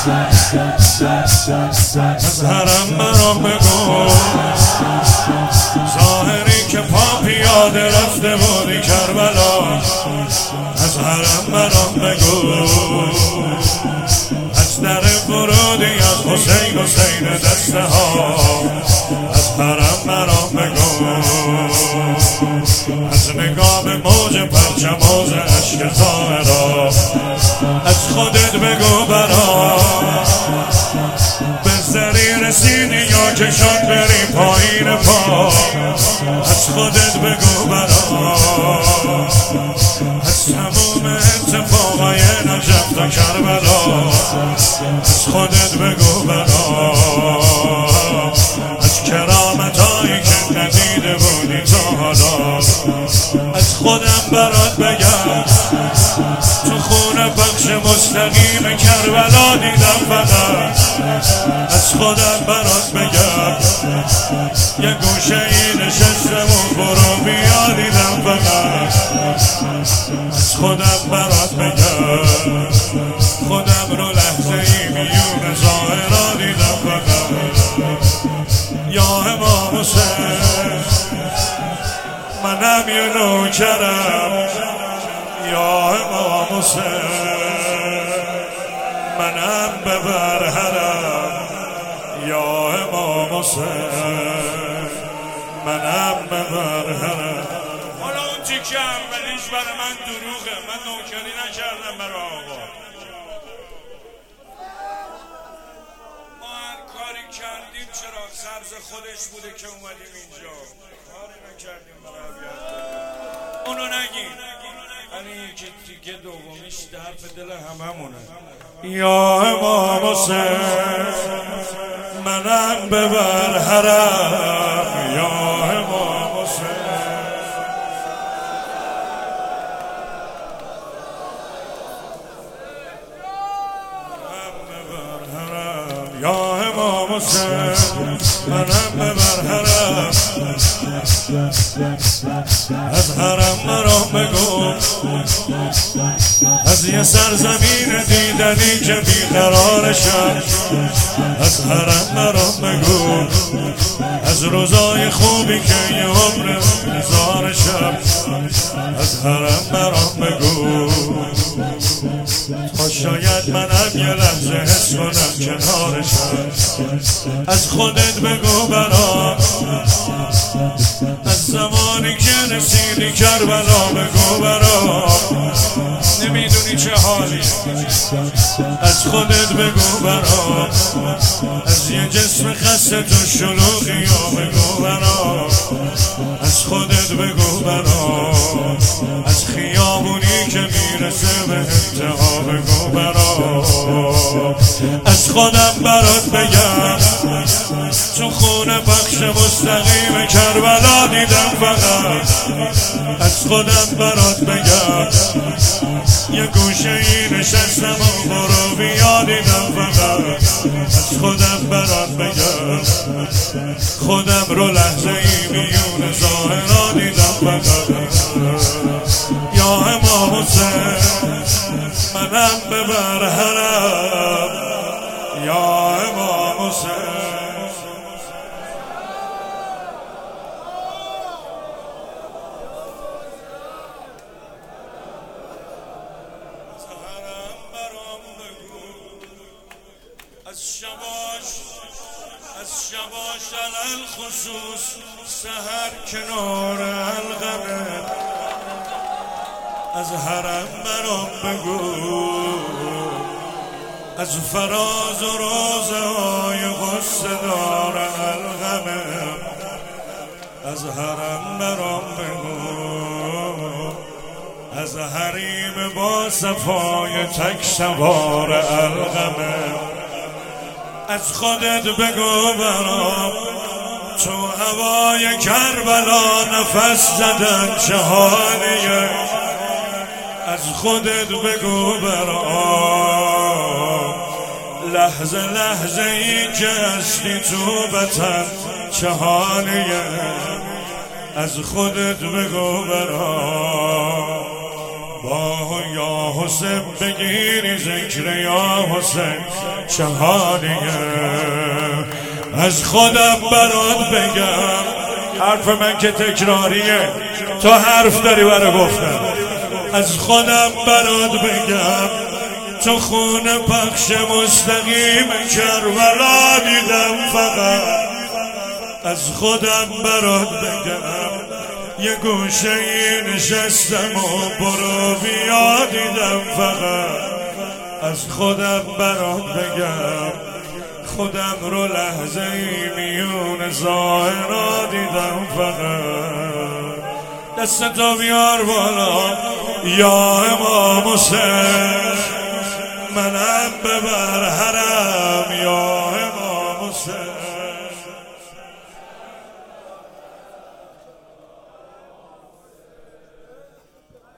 از حرم برام بگو ظاهری که پا پیاده رفته بودی کربلا از حرم برام بگو از در ورودی از حسین دسته ها از حرم برام بگو از نگاه موج پرچموز عشق زاهرا از خودت بگو برام به زری رسیدی یا که شد بری پایین پا از خودت بگو برام از تموم اتفاقای نجف تا کربلا از خودت بگو برام از کرامتایی که ندیده بودی تا حالا از خودم برات بگم تو خونه بخش مستقیم کربلا دیدم فقط از خودم برات بگم یه گوشه ای نشستم و برو بیا دیدم فقط از خودم برات بگم خودم رو لحظه ای میون ظاهرا دیدم فقط یا امام حسین منم یه نوکرم یا امام حسین منم ببر حرم یا امام حسین منم ببر حرم. حالا اون تیکه اولیش برای من دروغه، من نوکری نکردم برای آقا. ما هر کاری کردیم چرا سرز خودش بوده که اومدیم اینجا، کاری نکردیم برای اونو نگیم. این یکی تیکه دومیش حرف دل هممونه. یا امام حسین منم ببر حرم یا امام حسین منم ببر حرم یا امام حسین منم ببر حرم از حرم برام بگو از یه سرزمین دیدنی که بیقرارشم از حرم برام بگو از روزای خوبی که یه عمر انتظارشم از حرم برام بگو تا شاید منم یه لحظه حس کنم کنارشم از خودت بگو برام از زمانی که رسیدی کربلا بگو برام نمیدونی چه حالی از خودت بگو برام از یه جسم خسته تو شلوغی یا بگو برام از خودت بگو برام از خیابونی که میرسه به انتها بگو برام از خودم برات بگم تو خونه بخش مستقیم کربلا دیدم فقط از خودم برات بگم یه گوشه ای نشستم و برو بیا دیدم فقط از خودم برات بگم خودم رو لحظه ای میون ظاهرا دیدم فقط یا امام حسین منم ببر حرم یا امام حسین از شباش علل خصوص سهر کنار الغمه از حرم برام بگو از فراز و روزه های غصه دار الغمه از حرم برام بگو از حریم با صفای تک سوار الغمه از خودت بگو برام تو هوای کربلا نفس زدن چه حالیه از خودت بگو برام لحظه لحظه ای که هستی تو وطن چه حالیه از خودت بگو برام با یا حسین بگیری ذکر یا حسین چه حالیه. از خودم برات بگم، حرف من که تکراریه، تو حرف داری برای گفتن. از خودم برات بگم، تو خون پخش مستقیم کربلا دیدم فقط. از خودم برات بگم، یه گوشه نشستم و برو بیا دیدم فقط. از خودم برات بگم، خودم رو لحظه ای میون ظاهرا دیدم فقط. دستتو بیار بالا یا امام حسین، منم ببر حرم یا